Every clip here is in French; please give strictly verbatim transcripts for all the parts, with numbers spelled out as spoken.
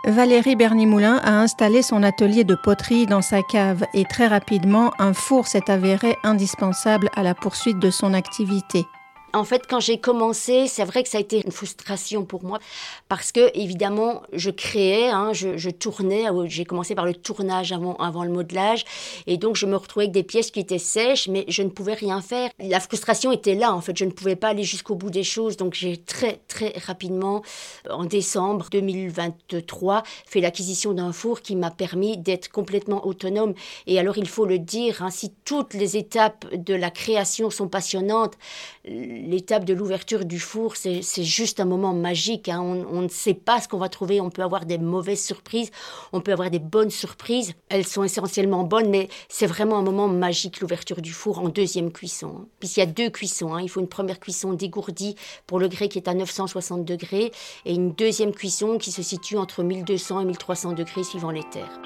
Valérie Berny-Moulin a installé son atelier de poterie dans sa cave et très rapidement, un four s'est avéré indispensable à la poursuite de son activité. En fait, quand j'ai commencé, c'est vrai que ça a été une frustration pour moi parce que, évidemment, je créais, hein, je, je tournais. J'ai commencé par le tournage avant, avant le modelage. Et donc, je me retrouvais avec des pièces qui étaient sèches, mais je ne pouvais rien faire. La frustration était là, en fait. Je ne pouvais pas aller jusqu'au bout des choses. Donc, j'ai très, très rapidement, en décembre deux mille vingt-trois, fait l'acquisition d'un four qui m'a permis d'être complètement autonome. Et alors, il faut le dire, hein, si toutes les étapes de la création sont passionnantes, l'étape de l'ouverture du four, c'est, c'est juste un moment magique. Hein. On, on ne sait pas ce qu'on va trouver. On peut avoir des mauvaises surprises, on peut avoir des bonnes surprises. Elles sont essentiellement bonnes, mais c'est vraiment un moment magique, l'ouverture du four en deuxième cuisson. Hein. Puisqu'il y a deux cuissons. Hein. Il faut une première cuisson dégourdie pour le grès qui est à neuf cent soixante degrés et une deuxième cuisson qui se situe entre mille deux cents et mille trois cents degrés suivant les terres.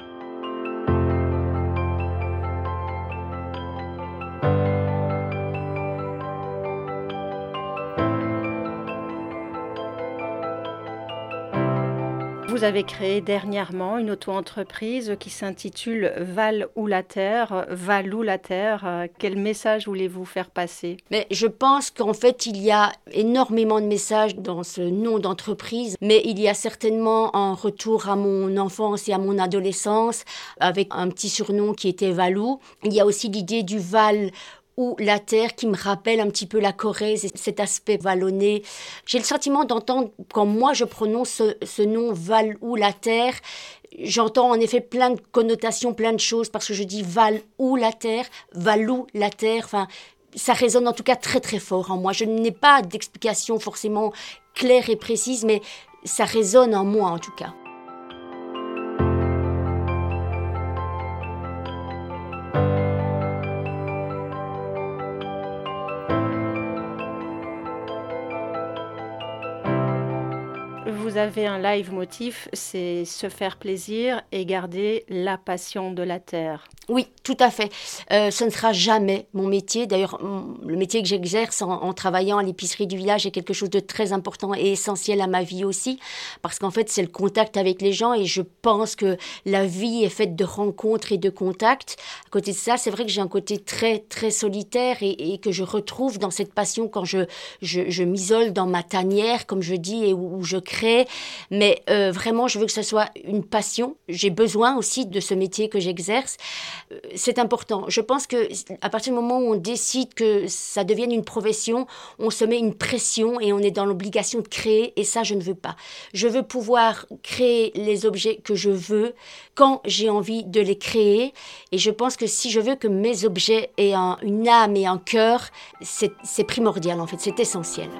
Vous avez créé dernièrement une auto-entreprise qui s'intitule Val ou la Terre. Val ou la Terre, quel message voulez-vous faire passer ? Mais je pense qu'en fait, il y a énormément de messages dans ce nom d'entreprise, mais il y a certainement un retour à mon enfance et à mon adolescence, avec un petit surnom qui était Valou. Il y a aussi l'idée du Val ou la terre qui me rappelle un petit peu la Corrèze et cet aspect vallonné. J'ai le sentiment d'entendre, quand moi je prononce ce, ce nom Val ou la terre, j'entends en effet plein de connotations, plein de choses, parce que je dis Val ou la terre, Valou la terre, enfin, ça résonne en tout cas très très fort en moi. Je n'ai pas d'explication forcément claire et précise, mais ça résonne en moi en tout cas. Vous avez un live motif, c'est se faire plaisir et garder la passion de la terre. Oui, tout à fait. Euh, ce ne sera jamais mon métier. D'ailleurs, le métier que j'exerce en, en travaillant à l'épicerie du village est quelque chose de très important et essentiel à ma vie aussi. Parce qu'en fait, c'est le contact avec les gens et je pense que la vie est faite de rencontres et de contacts. À côté de ça, c'est vrai que j'ai un côté très, très solitaire et, et que je retrouve dans cette passion quand je, je, je m'isole dans ma tanière, comme je dis, et où, où je crée. Mais euh, vraiment, je veux que ce soit une passion. J'ai besoin aussi de ce métier que j'exerce. C'est important. Je pense qu'à partir du moment où on décide que ça devienne une profession, on se met une pression et on est dans l'obligation de créer et ça, je ne veux pas. Je veux pouvoir créer les objets que je veux quand j'ai envie de les créer et je pense que si je veux que mes objets aient un, une âme et un cœur, c'est, c'est primordial en fait, c'est essentiel.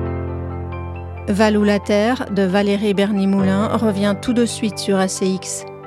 Val ou la Terre de Valérie Berny-Moulin revient tout de suite sur A C X.